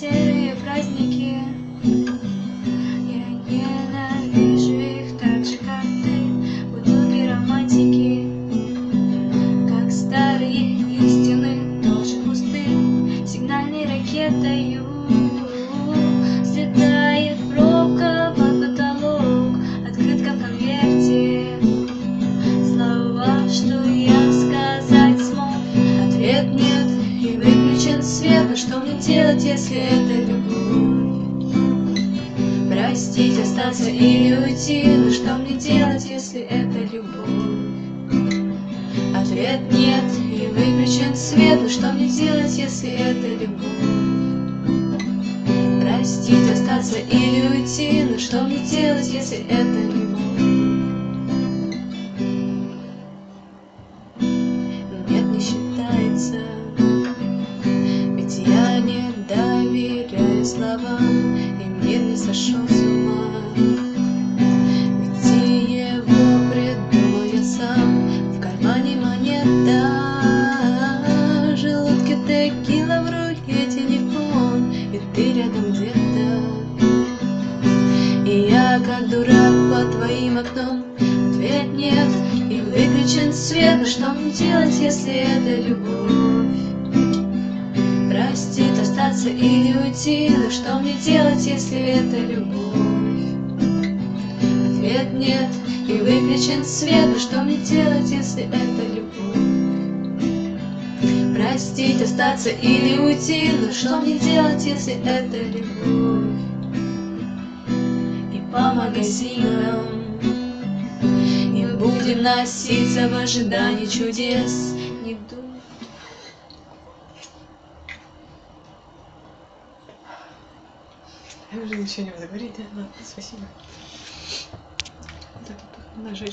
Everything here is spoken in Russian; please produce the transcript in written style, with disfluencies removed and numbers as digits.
серые праздники. Я ненавижу их так же, как ты. Бутылки романтики, как старые истины, тоже пустым сигнальной ракетою взлетает пробка под потолок, открытка в конверте. Слова, что я сказать смог, ответ нет, и выключен свет. Но что мне делать, если это любовь? Простить, остаться или уйти? Но что мне делать, если это любовь? Ответ нет, и выключен свет. Но что мне делать, если это любовь? Простить, остаться или уйти? Но что мне делать, если это любовь? Нет, не считается, ведь я не доверяю словам, и мир не сошел с ума. Ведь и его придумал я сам. В кармане монета, в желудке текила, в руке телефон, и ты рядом где-то. И я как дурак под твоим окном. Ответ нет, и выключен свет. Но что мне делать, если это любовь? Простить, остаться или уйти? Но что мне делать, если это любовь? Ответ нет, и выключен свет. Но что мне делать, если это любовь? Простить, остаться или уйти? Но что мне делать, если это любовь? И по магазинам и будем носиться в ожидании чудес. Не думай. Я уже ничего не буду говорить, да? Ладно, спасибо. Вот это нажать.